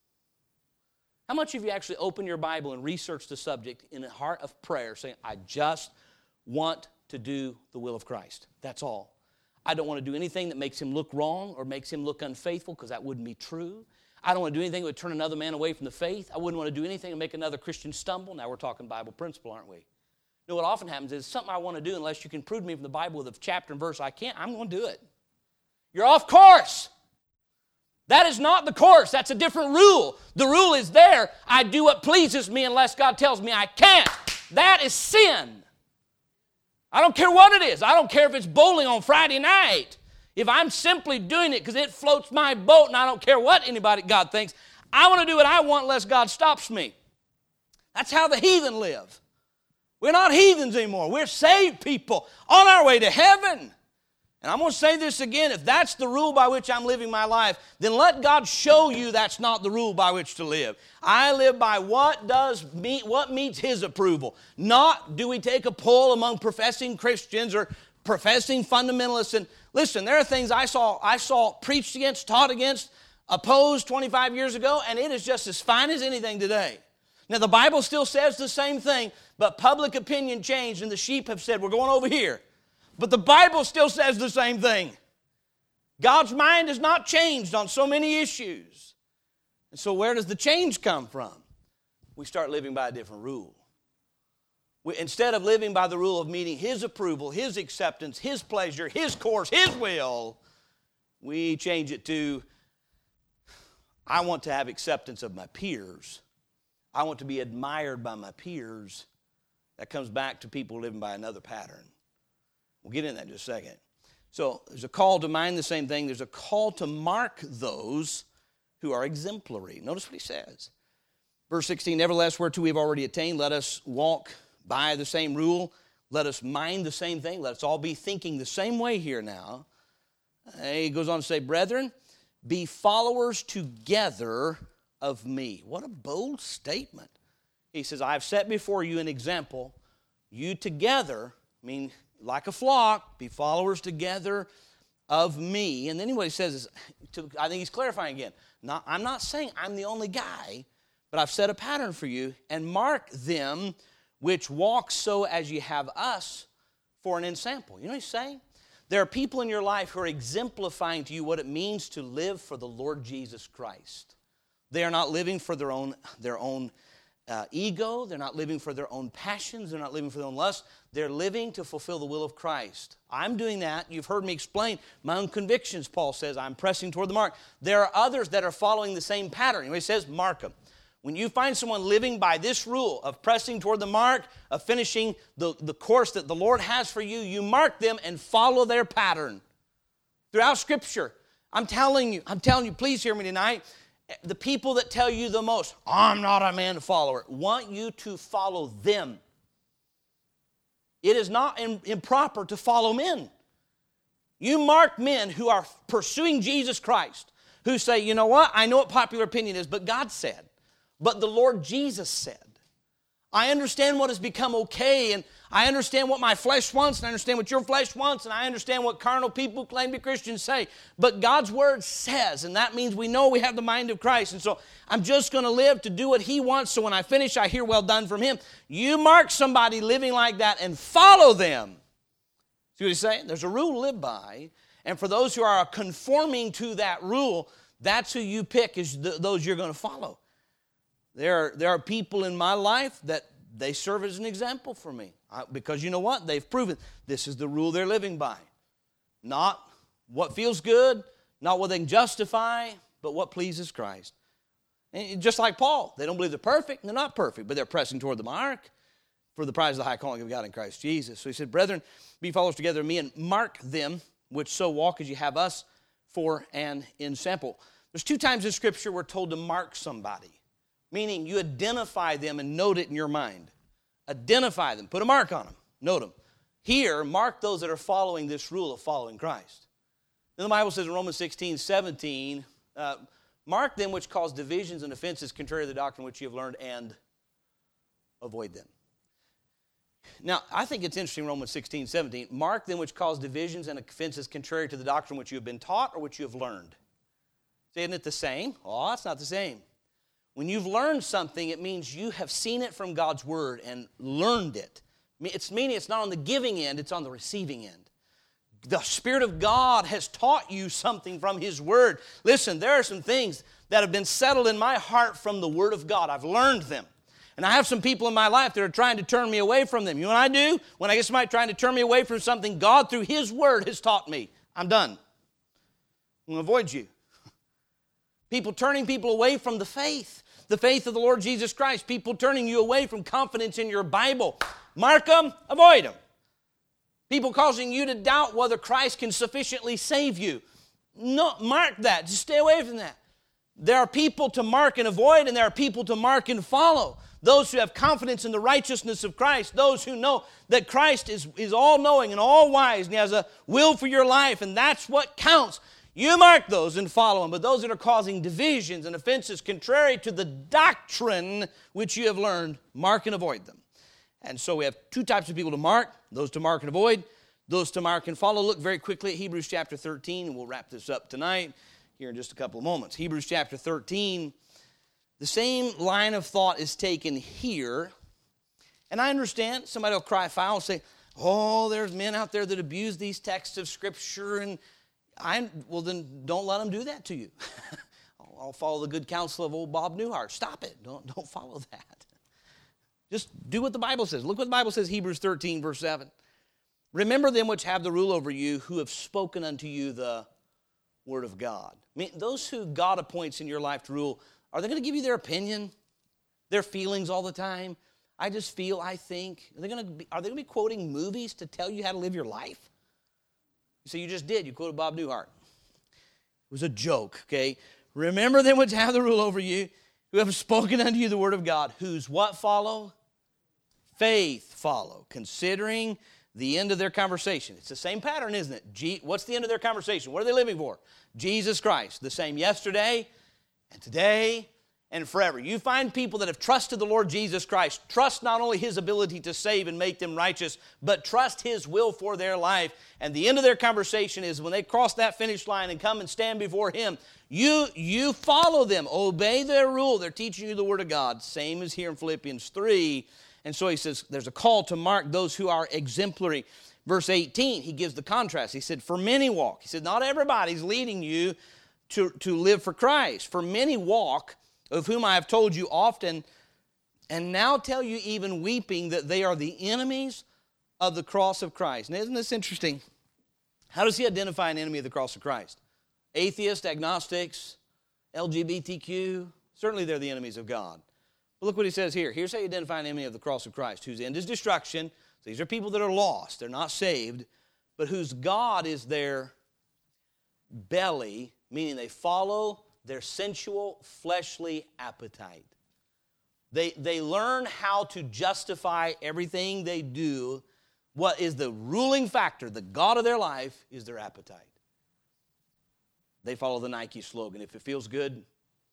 How much have you actually opened your Bible and researched the subject in a heart of prayer, saying, I just want to do the will of Christ. That's all. I don't want to do anything that makes Him look wrong or makes Him look unfaithful, because that wouldn't be true. I don't want to do anything that would turn another man away from the faith. I wouldn't want to do anything to make another Christian stumble. Now we're talking Bible principle, aren't we? You know what often happens is something I want to do, unless you can prove to me from the Bible with a chapter and verse I can't, I'm going to do it. You're off course. That is not the course. That's a different rule. The rule is there. I do what pleases me unless God tells me I can't. That is sin. I don't care what it is. I don't care if it's bowling on Friday night. If I'm simply doing it because it floats my boat and I don't care what God thinks, I want to do what I want unless God stops me. That's how the heathen live. We're not heathens anymore. We're saved people on our way to heaven. And I'm going to say this again. If that's the rule by which I'm living my life, then let God show you that's not the rule by which to live. I live by what meets His approval. Not do we take a poll among professing Christians or professing fundamentalists. And listen, there are things I saw preached against, taught against, opposed 25 years ago, and it is just as fine as anything today. Now, the Bible still says the same thing, but public opinion changed, and the sheep have said, we're going over here. But the Bible still says the same thing. God's mind has not changed on so many issues. And so where does the change come from? We start living by a different rule. Instead of living by the rule of meeting His approval, His acceptance, His pleasure, His course, His will, we change it to, I want to have acceptance of my peers. I want to be admired by my peers. That comes back to people living by another pattern. We'll get into that in just a second. So there's a call to mind the same thing. There's a call to mark those who are exemplary. Notice what he says. Verse 16, nevertheless, whereto we have already attained, let us walk by the same rule. Let us mind the same thing. Let us all be thinking the same way here now. He goes on to say, brethren, be followers together of me. What a bold statement. He says, I have set before you an example. You together, like a flock, be followers together of me. And then what he says is, I think he's clarifying again. I'm not saying I'm the only guy, but I've set a pattern for you, and mark them which walk so as ye have us for an ensample. You know what he's saying? There are people in your life who are exemplifying to you what it means to live for the Lord Jesus Christ. They are not living for their own ego. They're not living for their own passions. They're not living for their own lust. They're living to fulfill the will of Christ. I'm doing that. You've heard me explain my own convictions, Paul says. I'm pressing toward the mark. There are others that are following the same pattern. He says, mark them. When you find someone living by this rule of pressing toward the mark, of finishing the course that the Lord has for you, you mark them and follow their pattern. Throughout Scripture, I'm telling you, please hear me tonight, the people that tell you the most, I'm not a man follower, want you to follow them. It is not improper to follow men. You mark men who are pursuing Jesus Christ, who say, you know what, I know what popular opinion is, but God said. But the Lord Jesus said. I understand what has become okay, and I understand what my flesh wants, and I understand what your flesh wants, and I understand what carnal people who claim to be Christians say. But God's Word says, and that means we know we have the mind of Christ. And so I'm just going to live to do what He wants, so when I finish, I hear well done from Him. You mark somebody living like that and follow them. See what he's saying? There's a rule to live by, and for those who are conforming to that rule, that's who you pick as those you're going to follow. There are people in my life that they serve as an example for me. Because you know what? They've proven this is the rule they're living by. Not what feels good, not what they can justify, but what pleases Christ. And just like Paul, they don't believe they're perfect, and they're not perfect, but they're pressing toward the mark for the prize of the high calling of God in Christ Jesus. So he said, brethren, be followers together of me, and mark them which so walk as you have us for an ensample. There's 2 times in Scripture we're told to mark somebody. Meaning you identify them and note it in your mind. Identify them. Put a mark on them. Note them. Here, mark those that are following this rule of following Christ. Then the Bible says in Romans 16:17, mark them which cause divisions and offenses contrary to the doctrine which you have learned, and avoid them. Now, I think it's interesting, Romans 16:17, mark them which cause divisions and offenses contrary to the doctrine which you have been taught or which you have learned. Isn't it the same? Oh, it's not the same. When you've learned something, it means you have seen it from God's Word and learned it. It's meaning it's not on the giving end, it's on the receiving end. The Spirit of God has taught you something from His Word. Listen, there are some things that have been settled in my heart from the Word of God. I've learned them. And I have some people in my life that are trying to turn me away from them. You know what I do? When I get somebody trying to turn me away from something God through His Word has taught me, I'm done. I'm going to avoid you. People turning people away from the faith of the Lord Jesus Christ. People turning you away from confidence in your Bible. Mark them, avoid them. People causing you to doubt whether Christ can sufficiently save you. No, mark that. Just stay away from that. There are people to mark and avoid, and there are people to mark and follow. Those who have confidence in the righteousness of Christ. Those who know that Christ is all-knowing and all-wise, and He has a will for your life, and that's what counts. You mark those and follow them, but those that are causing divisions and offenses contrary to the doctrine which you have learned, mark and avoid them. And so we have 2 types of people to mark, those to mark and avoid, those to mark and follow. Look very quickly at Hebrews chapter 13, and we'll wrap this up tonight here in just a couple of moments. Hebrews chapter 13, The same line of thought is taken here. And I understand somebody will cry foul and say, oh, there's men out there that abuse these texts of Scripture, and well, then don't let them do that to you. I'll follow the good counsel of old Bob Newhart. Stop it. Don't follow that. Just do what the Bible says. Look what the Bible says, Hebrews 13, verse 7. Remember them which have the rule over you, who have spoken unto you the word of God. I mean, those who God appoints in your life to rule, are they going to give you their opinion, their feelings all the time? I just feel, I think. Are they going to be quoting movies to tell you how to live your life? So you just did. You quoted Bob Newhart. It was a joke, okay? Remember them which have the rule over you, who have spoken unto you the word of God, whose what follow? Faith follow, considering the end of their conversation. It's the same pattern, isn't it? What's the end of their conversation? What are they living for? Jesus Christ, the same yesterday and today and forever. You find people that have trusted the Lord Jesus Christ, trust not only His ability to save and make them righteous, but trust His will for their life. And the end of their conversation is when they cross that finish line and come and stand before Him, you follow them, obey their rule. They're teaching you the Word of God. Same as here in Philippians 3. And so he says there's a call to mark those who are exemplary. Verse 18, he gives the contrast. He said, for many walk. He said, not everybody's leading you to live for Christ. For many walk, of whom I have told you often, and now tell you even weeping, that they are the enemies of the cross of Christ. Now, isn't this interesting? How does he identify an enemy of the cross of Christ? Atheists, agnostics, LGBTQ, certainly they're the enemies of God. But look what he says here. Here's how you identify an enemy of the cross of Christ, whose end is destruction. So these are people that are lost. They're not saved, but whose God is their belly, meaning they follow their sensual, fleshly appetite. They learn how to justify everything they do. What is the ruling factor, the God of their life, is their appetite. They follow the Nike slogan, if it feels good,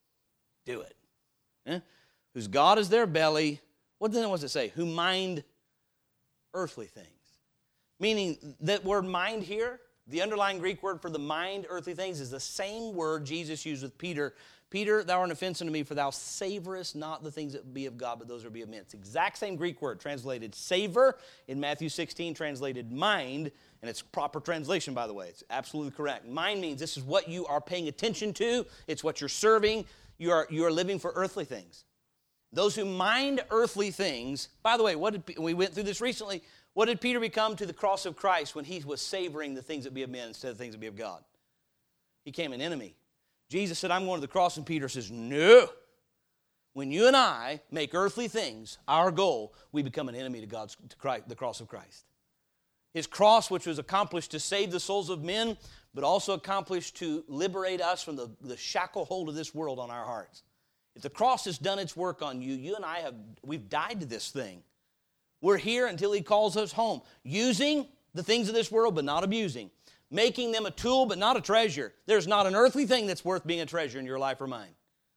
do it. Whose God is their belly. What then does it say? Who mind earthly things. Meaning that word mind here, the underlying Greek word for the mind, earthly things, is the same word Jesus used with Peter. Peter, thou art an offense unto me, for thou savorest not the things that be of God, but those that be of men. It's the exact same Greek word, translated savor in Matthew 16, translated mind, and it's proper translation, by the way. It's absolutely correct. Mind means this is what you are paying attention to. It's what you're serving. You are living for earthly things. Those who mind earthly things, by the way, we went through this recently. What did Peter become to the cross of Christ when he was savoring the things that be of men instead of the things that be of God? He became an enemy. Jesus said, I'm going to the cross, and Peter says, no. When you and I make earthly things our goal, we become an enemy to the cross of Christ. His cross, which was accomplished to save the souls of men, but also accomplished to liberate us from the shackle hold of this world on our hearts. If the cross has done its work on you, you and I we've died to this thing. We're here until He calls us home, using the things of this world, but not abusing, making them a tool, but not a treasure. There's not an earthly thing that's worth being a treasure in your life or mine.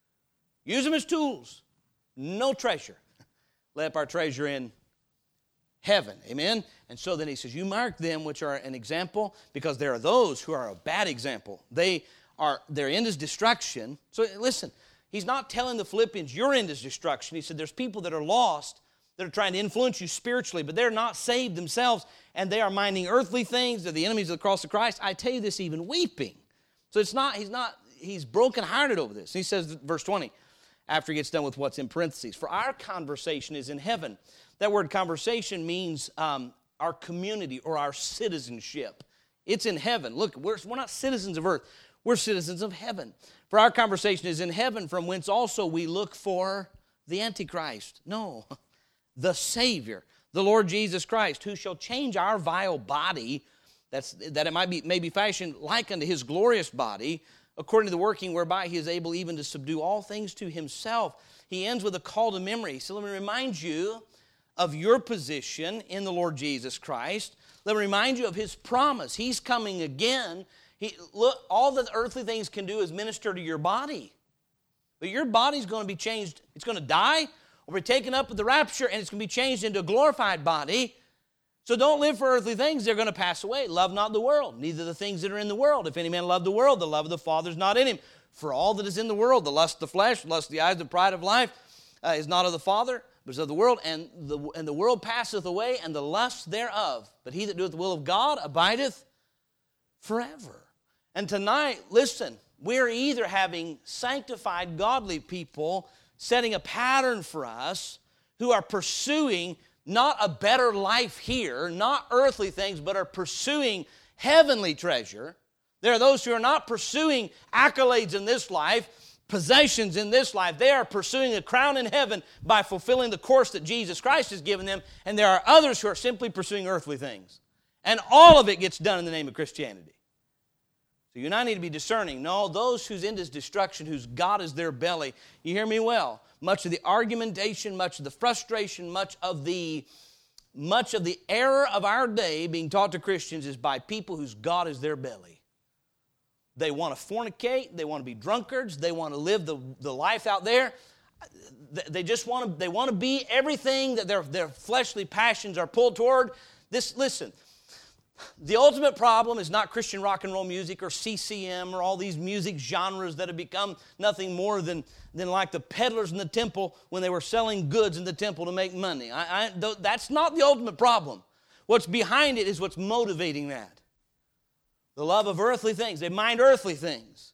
Use them as tools, no treasure. Lay up our treasure in heaven, amen? And so then he says, you mark them which are an example, because there are those who are a bad example. Their end is destruction. So listen, he's not telling the Philippians, your end is destruction. He said there's people that are lost, that are trying to influence you spiritually, but they're not saved themselves, and they are minding earthly things. They're the enemies of the cross of Christ. I tell you this, even weeping. So he's brokenhearted over this. He says, verse 20, after he gets done with what's in parentheses, for our conversation is in heaven. That word conversation means our community or our citizenship. It's in heaven. Look, we're not citizens of earth. We're citizens of heaven. For our conversation is in heaven, from whence also we look for the Antichrist. No, the Savior, the Lord Jesus Christ, who shall change our vile body, that it may be fashioned like unto His glorious body, according to the working whereby He is able even to subdue all things to Himself. He ends with a call to memory. So let me remind you of your position in the Lord Jesus Christ. Let me remind you of His promise. He's coming again. Look, all that earthly things can do is minister to your body. But your body's going to be changed. It's going to die or be taken up with the rapture, and it's going to be changed into a glorified body. So don't live for earthly things. They're going to pass away. Love not the world, neither the things that are in the world. If any man love the world, the love of the Father is not in him. For all that is in the world, the lust of the flesh, the lust of the eyes, the pride of life, is not of the Father, but is of the world. And the world passeth away, and the lust thereof. But he that doeth the will of God abideth forever. And tonight, listen, we're either having sanctified, godly people setting a pattern for us who are pursuing not a better life here, not earthly things, but are pursuing heavenly treasure. There are those who are not pursuing accolades in this life, possessions in this life. They are pursuing a crown in heaven by fulfilling the course that Jesus Christ has given them. And there are others who are simply pursuing earthly things. And all of it gets done in the name of Christianity. So you and I need to be discerning. No, those whose end is destruction, whose God is their belly. You hear me well. Much of the argumentation, much of the frustration, much of the error of our day being taught to Christians is by people whose God is their belly. They want to fornicate. They want to be drunkards. They want to live the life out there. They just want to be everything that their fleshly passions are pulled toward. Listen, the ultimate problem is not Christian rock and roll music or CCM or all these music genres that have become nothing more than like the peddlers in the temple when they were selling goods in the temple to make money. That's not the ultimate problem. What's behind it is what's motivating that. The love of earthly things. They mind earthly things.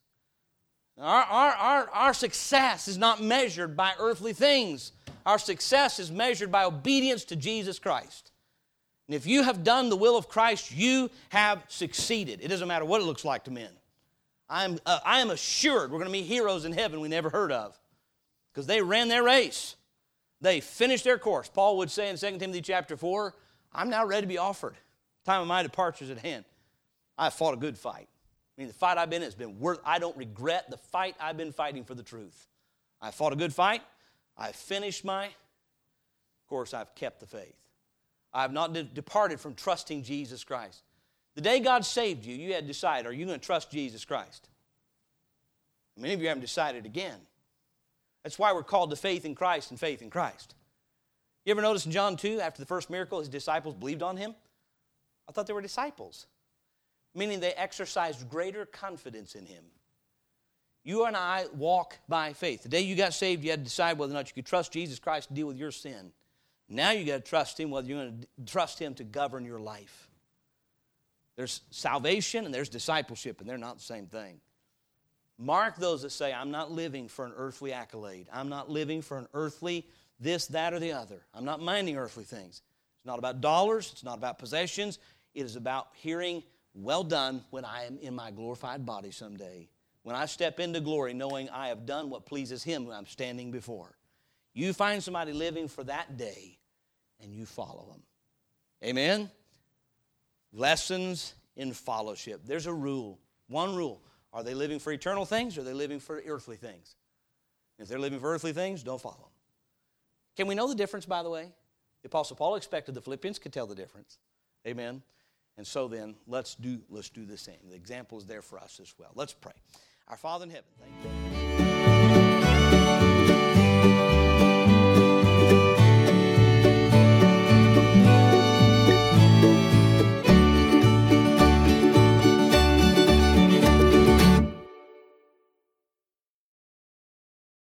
Our success is not measured by earthly things. Our success is measured by obedience to Jesus Christ. And if you have done the will of Christ, you have succeeded. It doesn't matter what it looks like to men. I am assured we're going to meet heroes in heaven we never heard of because they ran their race. They finished their course. Paul would say in 2 Timothy chapter 4, I'm now ready to be offered. Time of my departure is at hand. I have fought a good fight. I mean, the fight I've been in has been worth. I don't regret the fight I've been fighting for the truth. I fought a good fight. I've finished my course. I've kept the faith. I have not departed from trusting Jesus Christ. The day God saved you, you had to decide, are you going to trust Jesus Christ? Many of you haven't decided again. That's why we're called to faith in Christ and faith in Christ. You ever notice in John 2, after the first miracle, his disciples believed on him? I thought they were disciples, meaning they exercised greater confidence in him. You and I walk by faith. The day you got saved, you had to decide whether or not you could trust Jesus Christ to deal with your sin. Now you got to trust him, whether you're going to trust him to govern your life. There's salvation and there's discipleship, and they're not the same thing. Mark those that say, I'm not living for an earthly accolade. I'm not living for an earthly this, that, or the other. I'm not minding earthly things. It's not about dollars. It's not about possessions. It is about hearing, well done, when I am in my glorified body someday. When I step into glory, knowing I have done what pleases him who I'm standing before. You find somebody living for that day, and you follow them. Amen? Lessons in fellowship. There's a rule, one rule. Are they living for eternal things or are they living for earthly things? If they're living for earthly things, don't follow them. Can we know the difference, by the way? The Apostle Paul expected the Philippians could tell the difference. Amen? And so then, let's do the same. The example is there for us as well. Let's pray. Our Father in heaven, thank you.